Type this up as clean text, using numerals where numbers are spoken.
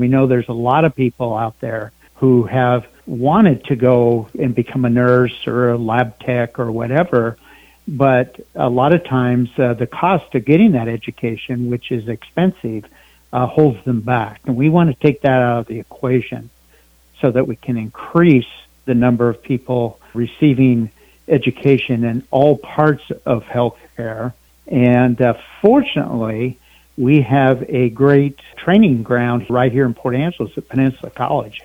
We know there's a lot of people out there who have wanted to go and become a nurse or a lab tech or whatever, but a lot of times the cost of getting that education, which is expensive, holds them back. And we want to take that out of the equation so that we can increase the number of people receiving education in all parts of healthcare. And fortunately, we have a great training ground right here in Port Angeles at Peninsula College.